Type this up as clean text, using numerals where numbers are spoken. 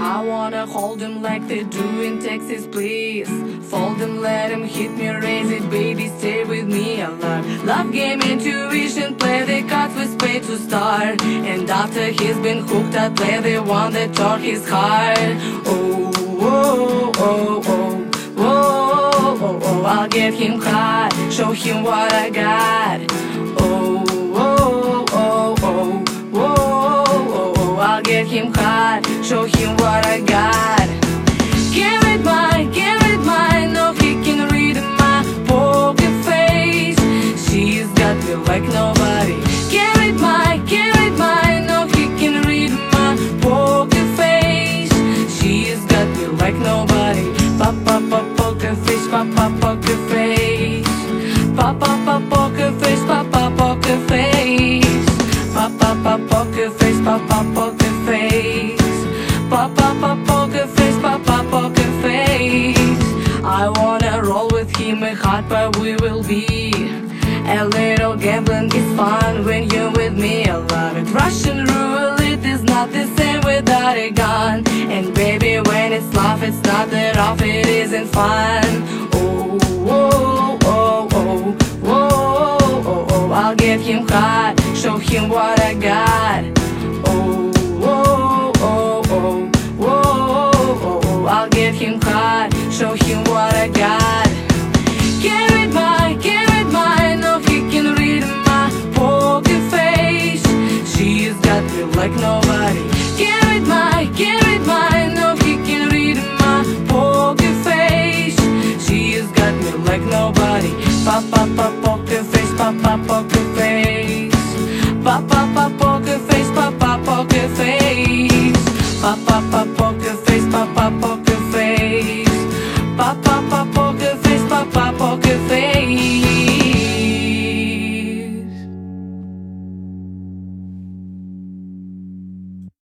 I wanna hold him like they do in Texas, please. Fold him, let him hit me, raise it, baby, stay with me. I love game, intuition, play the cards with spade to start. And after he's been hooked, I play the one that tore his heart. Oh, oh, oh, oh, oh, oh, oh, I'll get him high, show him what I got. Oh, oh, oh, oh, oh, oh, oh, I'll get him high, show him what I got. Can't read mine, no, he can read my poker face. She's got me like nobody. Can't read mine, no, he can read my poker face. She's got me like nobody. Pop, pop, pop, poker face, pop, pop, poker face. Pop, pop, pop, poker face, pop, pop, poker face. Pop, pop, pop, poker face, pop, pop, poker face. Pop, pop, pop, poker face, pop, pop, poker face. I wanna roll with him, a hot but we will be. A little gambling is fun when you're with me. I love it. Russian roulette is not the same without a gun. And baby, when it's love, it's not that off, it isn't fun. Oh, oh, oh, oh, oh, oh, oh, I'll get him hot, show him what I got. Oh, oh, oh, oh, oh, oh, oh, I'll get him hot, show him what I got. Can't read mine, no, he can read my poker face. She's got me like nobody. Can't read mine, no, he can read my poker face. She's got me like nobody. Pop, pop, pop, poker face, pop, pop, poker face. Pop, pop, pop, poker face, pop, pop, poker face. Pop, pop, pop, poker